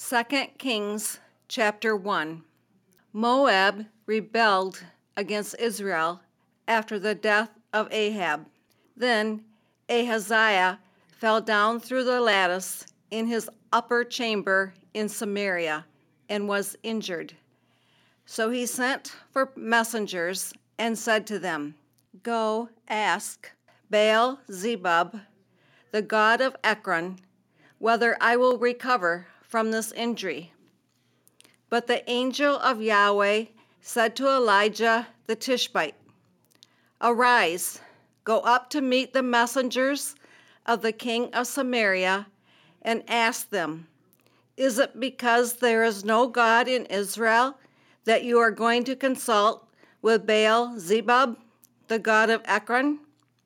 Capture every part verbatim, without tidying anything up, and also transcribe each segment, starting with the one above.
Second Kings chapter one. Moab rebelled against Israel after the death of Ahab. Then Ahaziah fell down through the lattice in his upper chamber in Samaria and was injured. So he sent for messengers and said to them, "Go ask Baal-zebub, the god of Ekron, whether I will recover from this injury." But the angel of Yahweh said to Elijah the Tishbite, "Arise, go up to meet the messengers of the king of Samaria and ask them, is it because there is no God in Israel that you are going to consult with Baal-zebub, the god of Ekron?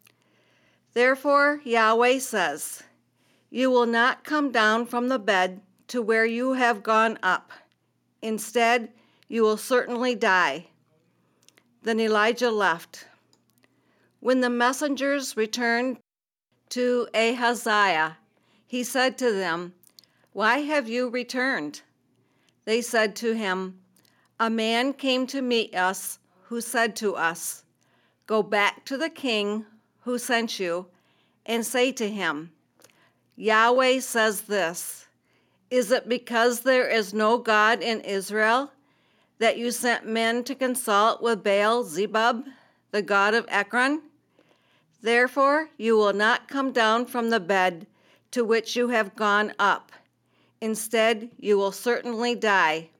Therefore Yahweh says, you will not come down from the bed to where you have gone up. Instead, you will certainly die." Then Elijah left. When the messengers returned to Ahaziah, he said to them, "Why have you returned?" They said to him, "A man came to meet us who said to us, 'Go back to the king who sent you and say to him, Yahweh says this, is it because there is no God in Israel that you sent men to consult with Baal-zebub, the god of Ekron? Therefore you will not come down from the bed to which you have gone up. Instead, you will certainly die."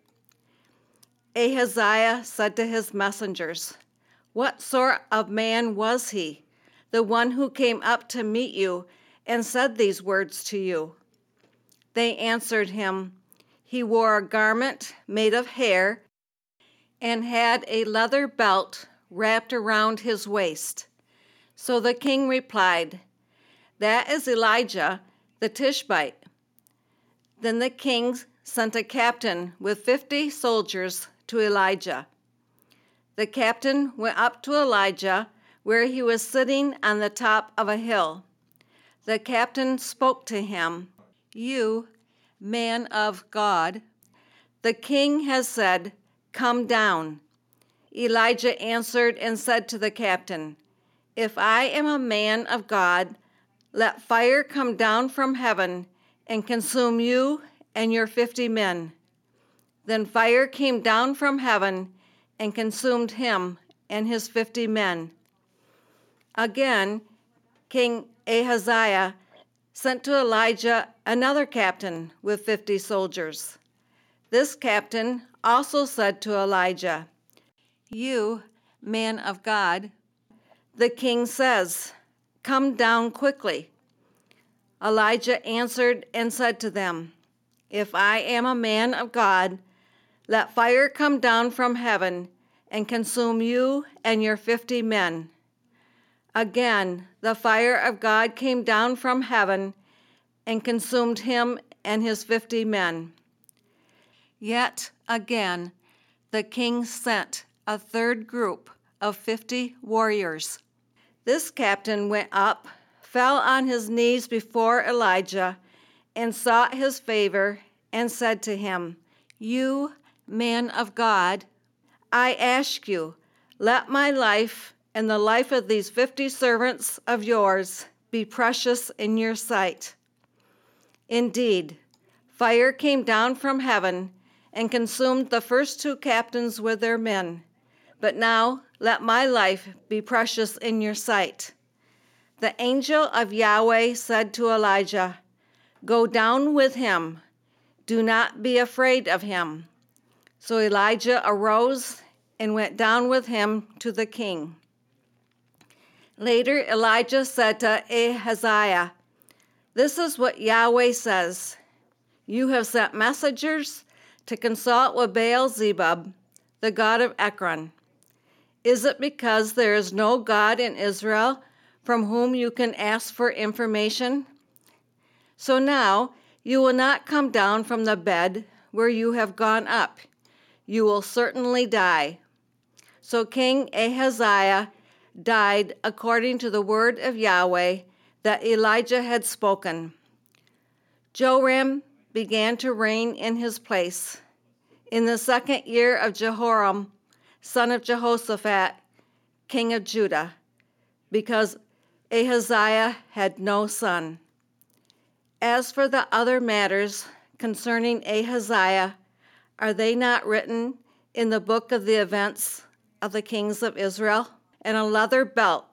Ahaziah said to his messengers, "What sort of man was he, the one who came up to meet you and said these words to you?" They answered him, "He wore a garment made of hair and had a leather belt wrapped around his waist." So the king replied, "That is Elijah the Tishbite." Then the king sent a captain with fifty soldiers to Elijah. The captain went up to Elijah where he was sitting on the top of a hill. The captain spoke to him, "You, man of God, the king has said, 'Come down.'" Elijah answered and said to the captain, "If I am a man of God, let fire come down from heaven and consume you and your fifty men." Then fire came down from heaven and consumed him and his fifty men. Again, King Ahaziah sent to Elijah another captain with fifty soldiers. This captain also said to Elijah, "You, man of God, the king says, 'Come down quickly.'" Elijah answered and said to them, "If I am a man of God, let fire come down from heaven and consume you and your fifty men." Again, the fire of God came down from heaven and consumed him and his fifty men. Yet again, the king sent a third group of fifty warriors. This captain went up, fell on his knees before Elijah, and sought his favor, and said to him, "You, man of God, I ask you, let my life and the life of these fifty servants of yours be precious in your sight." Indeed, fire came down from heaven and consumed the first two captains with their men. But now let my life be precious in your sight. The angel of Yahweh said to Elijah, "Go down with him. Do not be afraid of him." So Elijah arose and went down with him to the king. Later Elijah said to Ahaziah, "This is what Yahweh says. You have sent messengers to consult with Baal-zebub, the god of Ekron. Is it because there is no God in Israel from whom you can ask for information? So now you will not come down from the bed where you have gone up. You will certainly die." So King Ahaziah died according to the word of Yahweh that Elijah had spoken. Joram began to reign in his place, in the second year of Jehoram, son of Jehoshaphat, king of Judah, because Ahaziah had no son. As for the other matters concerning Ahaziah, are they not written in the book of the events of the kings of Israel? And a leather belt